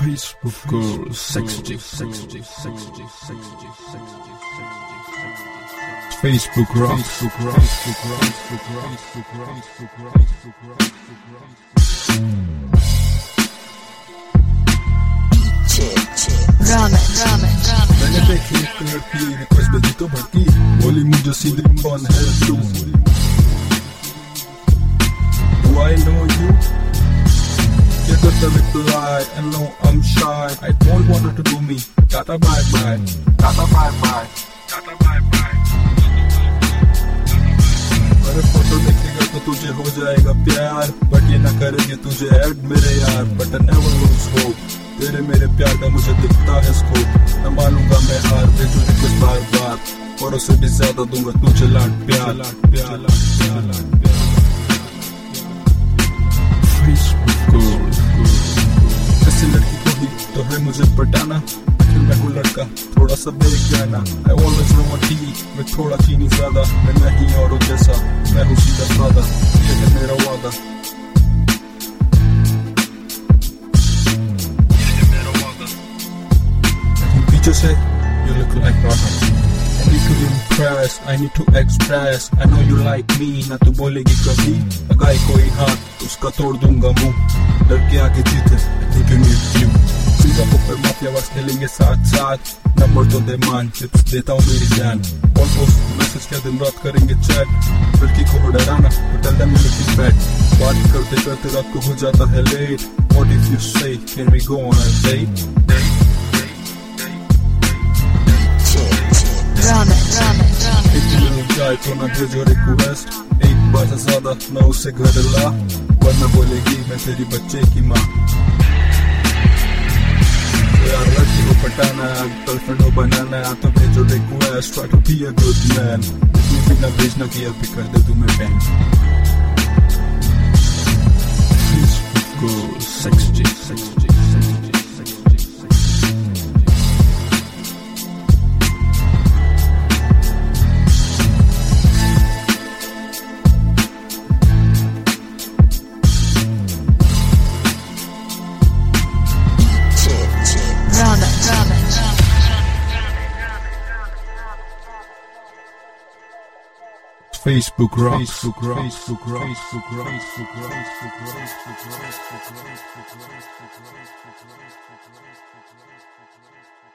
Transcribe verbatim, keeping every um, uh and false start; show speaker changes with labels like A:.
A: Facebook girls, sexy, sexy, sexy, sexy, sexy, Facebook rocks, Facebook rocks, Facebook rocks, Facebook rocks, Facebook rocks, Facebook rocks,
B: Ramen, ramen, ramen.
A: मैंने देखी एक लड़की request भेजी तो भड़की, बोली मुझे सीधे कौन है तू? Do I know you? Get the reply and no I'm shy. I don't want her to do me. Tata bye bye. Tata bye bye. Tata bye bye. अरे फोटो देखेगा तो तुझे हो जाएगा प्यार, बट ये ना करेंगे तुझे ऐड मेरे यार. But I never lose hope. तेरे मेरे प्यार का मुझे दिखता है स्कोप. न मानूंगा मैं हार, भेजू रिक्वेस्ट बार बार, और उससे भी ज्यादा दूंगा तुझे लाड प्यार. लाड प्यार, लाड प्यार, लाड प्यार. Facebook girls, ऐसी लड़की को ही तो है मुझे पटाना. मैं हूँ लड़का थोड़ा सा बेगाना. I always know a tea में थोड़ा चीनी ज्यादा. मैं नहीं और जैसा, मैं हूँ सीधा सादा. ये है मेरा वादा. पीछे से you look like Radha. I need to impress, I need to express. I know you like me, ना तू बोलेगी कभी. लगाए कोई हाथ उसका तोड़ दूंगा मुंह. डर के आगे जीते, I think you need you. Singapore पर माफिया वास खेलेंगे साथ साथ. नंबर तो दे मान, टिप्स देता हूँ मेरी जान. ऑलमोस्ट मैसेज क्या दिन रात करेंगे चैट. लड़की को हो डराना, तो tell them you looking bad. बात करते करते रात को हो जाता है late. What if you say, can we go on a date?
B: Ramen, ramen, ramen.
A: एक मिनट जाए तो ना भेजो रिक्वेस्ट. एक बार से ज्यादा ना उसे घर ला, वरना बोलेगी मैं तेरी बच्चे की माँ. यार लड़की को पटाना, गर्लफ्रेंड को बनाना, तो भेजो request. Try to be a good man. इतनी भी ना भेजना कि अभी कर दे तुम्हें ban. Facebook girls, sexy, sexy, sexy, sexy, sexy.
B: Ramen, ramen, ramen.
A: Facebook rocks, Facebook rocks, Facebook rocks, Facebook rocks, Facebook rocks, Facebook rocks, Facebook rocks, Facebook rocks, Facebook rocks, Facebook rocks, Facebook rocks, Facebook rocks, Facebook rocks.